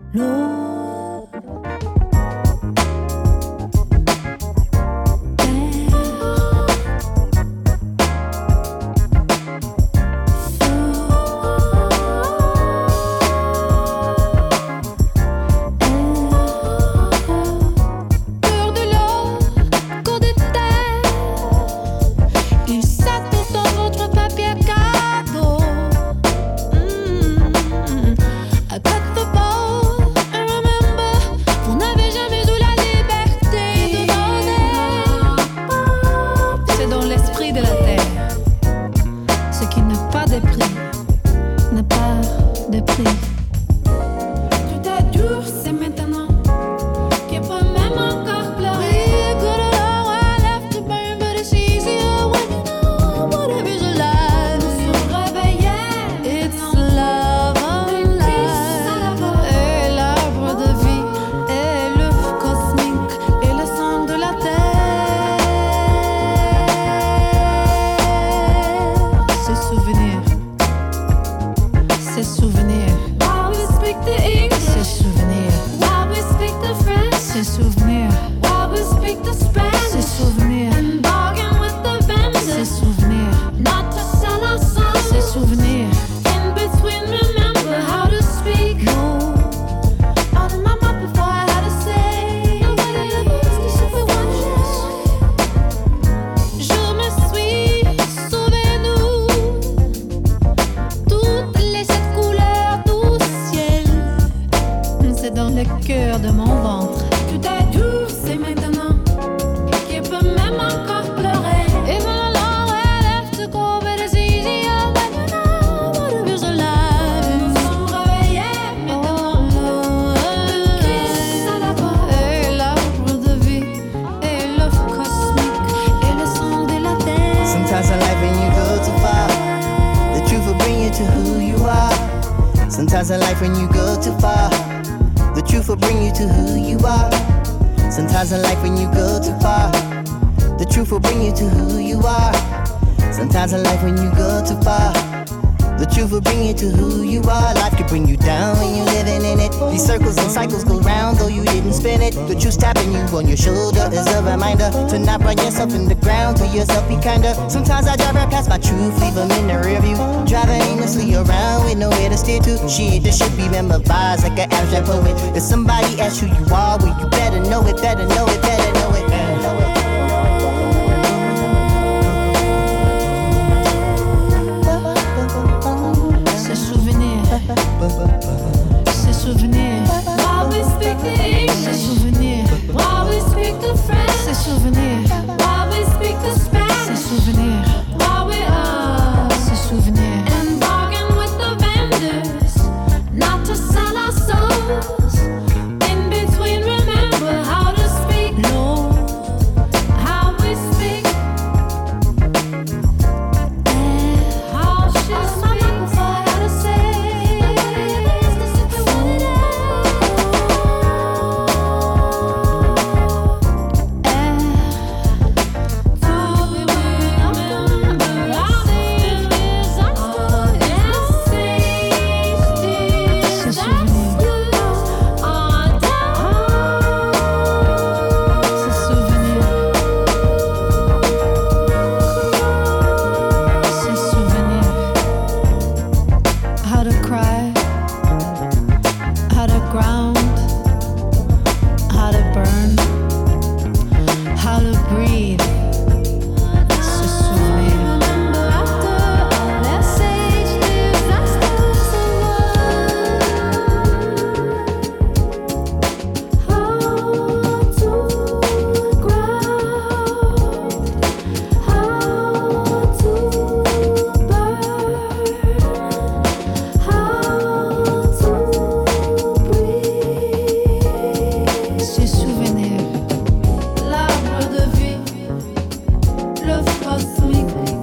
Sometimes in life when you go too far, the truth will bring you to who you are. Sometimes in life when you go too far, the truth will bring you to who you are. Sometimes in life when you go too far, the truth will bring you to who you are. Life can bring you down when you're living in it. These circles and cycles go round though you didn't spin it. The truth tapping you on your shoulder is a reminder to not run yourself in the ground. To yourself be kinder. Sometimes I drive right past my truth, leave them in the rear view. Driving aimlessly around with nowhere to steer to. Shit, this should be memorized like an abstract poet. If somebody asks who you are, well you better know it, better know it, better know it, better know it. Ces souvenirs. While we speak the English. Ces souvenirs. While we speak the French. Ces souvenirs. While we speak the Spanish. Ces souvenirs. While we are. Ces souvenirs. And bargain with the vendors, not to sell our souls. In between, remember how to speak. Lord, how we speak. How she'll speak. L'arbre de vie, le cosmique.